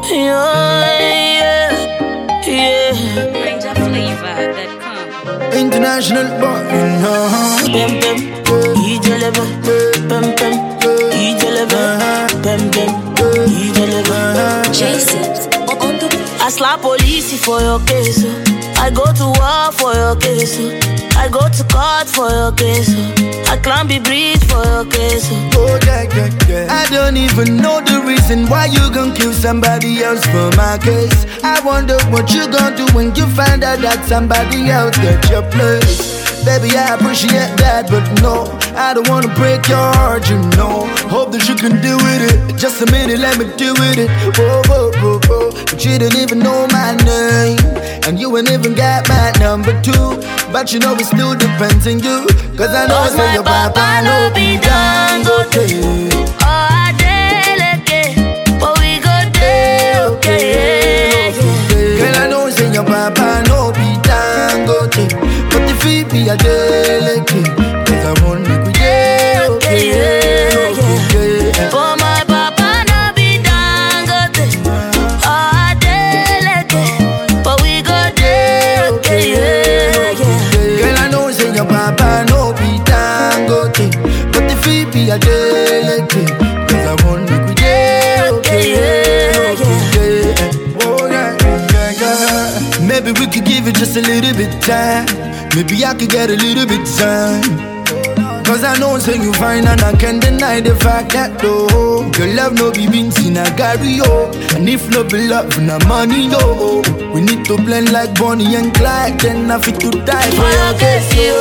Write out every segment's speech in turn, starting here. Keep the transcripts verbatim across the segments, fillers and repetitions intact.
Yeah, yeah, yeah. Ninja flavor that come. International boy, you know. Pem pem, ijelebe. Pem pem, ijelebe. Pem pem, ijelebe. Jason, on the I slap police for your case. oh. I go to war for your case. oh. I go to court for your case. oh. I climb the bridge for your case. oh. Oh, yeah, yeah, yeah. I don't even know the reason why you gon' kill somebody else for my case. I wonder what you gon' do when you find out that somebody else got your place. Baby, I appreciate that, but no, I don't wanna break your heart, you know. Hope that you can deal with it. Just a minute, let me deal with it. Whoa, whoa, whoa, whoa. But you didn't even know my name, and you ain't even got my number two. But you know it still depends on you, cause I know Cause say my your papa papa no no be be Dangote. Oh, I deleke, but we go day, okay. Girl, I know say your papa no be Dangote, but if he be a deleke, cause I want to be yeah, okay, yeah, okay, yeah. But my papa no be Dangote. Oh, I deleke, but we go day, okay, yeah. Girl, I know say your papa no be Dangote, but if he be a deleke, cause I want to be yeah, okay, yeah, okay, yeah. Oh, yeah, yeah, yeah. Maybe we could give it just a little bit time. Maybe I could get a little bit time. Cause I know say you fine and I can't deny the fact that though your love no be beans in a Gary, oh. And if no be love, no money, no. We need to blend like Bonnie and Clyde. Then I fit to die for your case, you,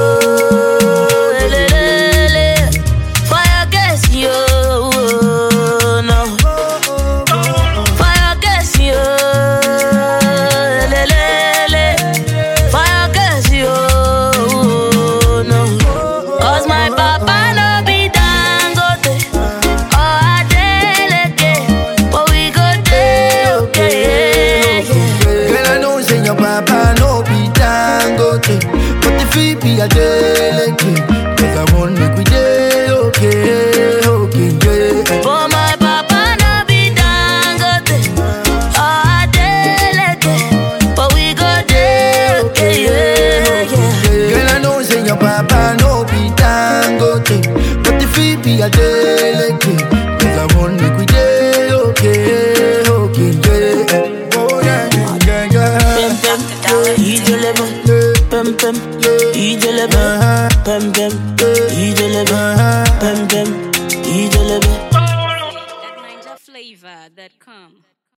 le, le, le. Fire gas you, no. Fire gas you, le, le, le. Fire gas you, no. Cause my papa no be Dangote. Oh, I deleke, but we go day, okay, yeah. Girl, I know say your papa no be Dangote, but if he be a deleke, cause I want make we day, okay, okay, yeah. But my papa no be Dangote. Oh, I deleke, but we go day, okay, yeah, yeah. Girl, I know say your papa no be Dangote, but if he be a deleke, cause I want make we day, okay, okay, yeah. Oh, yeah, yeah, yeah. Pem pem, ijelebe. Pem pem, ijelebe. Pem pem, ijelebe. Pem pem, ijelebe. that Ninja flavor that come.